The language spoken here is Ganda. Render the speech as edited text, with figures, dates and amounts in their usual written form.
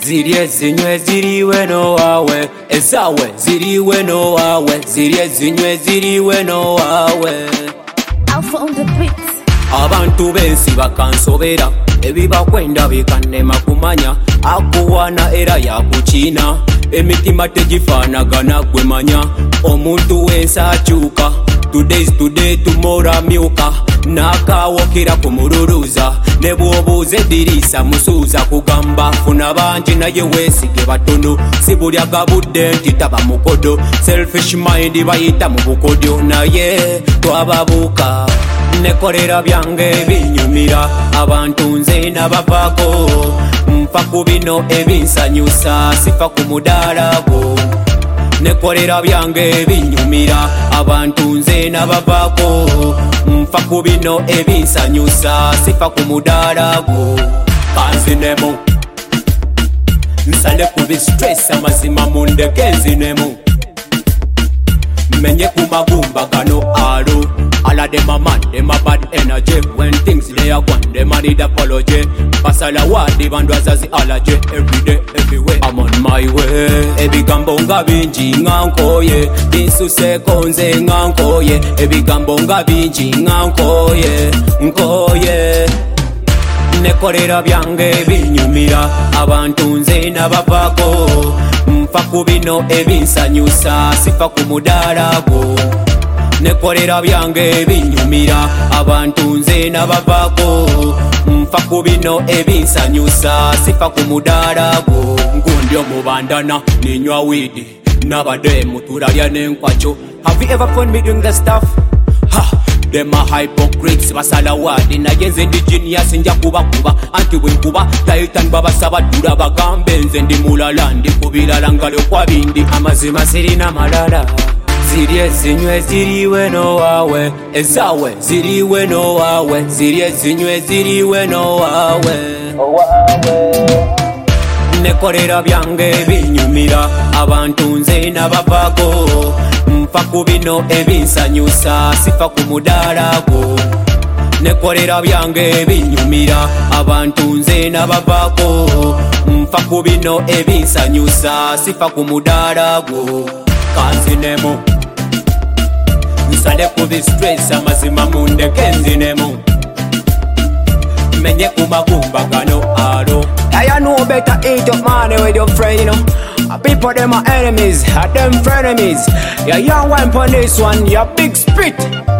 Zirye zinywe ziriwe no wawe, ezawe ziriwe no wawe, zirye zinywe ziriwe no wawe. Alpha on the beats. Abantu bensi bakansobera, ebibakwenda bikanema kumanya, akuwana era yakuchina, emitima tegifanagana gwemanya, omuntu wensa akyuka, today's today tomorrow amyuka, nakawokera kumururuza, ne bwobuuza eddirisa musuuza kugamba, funa bangi naye weesige batono, si buli agabudde nti taba mukodo, selfish mind bayita mu bukodyo, naye twababuuka nekolera byange ebinyumira, abantu nze nabavaako, nfa ku bino ebinsanyusa, sifa ku mudaala gwo. Nekolera byange ebinyumira, abantu nze nabavaako, nfa ku bino ebinsanyusa, sifa ku mudaala gwo. Kanzinemu nsale ku bistress, amazima mundeke nzinemu, menye ku magumba gano alo. All of them are mad, them a bad energy. When things lay a gone, them a need apology. Pasala what, the band was as the allergy. Every day, everywhere, I'm on my way. Ebi gambonga binji ngankoye, binsu se konze ngankoye. Ebi gambonga binji ngankoye, nkoye. Nekolera byange ebinyumira, abantu nze nabavaako, nfa ku bino ebinsanyusa, sifa ku mudaala gwo. Nekolera byange ebinyumira, abantu nze nabavaako, nfa ku bino ebinsanyusa, sifa ku mudaala gwo. Ngundi omubandana ninywa weed, nabadde mutulalya n'enkwacho. Have you ever found me doing the stuff? Ha! Them a hypocrites, basala wadi naye nze ndi genius nja kubakuba, anti bwenkuba Titan babasaba ddula bagambe, nze ndi mulala ndi ku birala ngalo kwa bindi, amazima sirina malala. Zirye zinywe ziriwe no wawe, ezawe ziriwe no wawe, zirye zinywe ziriwe no wawe. Nekolera byange ebinyumira, abantu nze nabavaako, nfa ku bino ebinsanyusa, sifa ku mudaala gwo. Nekolera byange ebinyumira, abantu nze nabavaako, nfa ku bino ebinsanyusa, sifa ku mudaala gwo. Kanzinemu nsale ku bistress, amazima mundeke nzinemu, menye ku magumba gano alo. Yeah, you know better eat up money with your friend, you know. People them are enemies, them frenemies. Yeah, young one on this one, you big spit.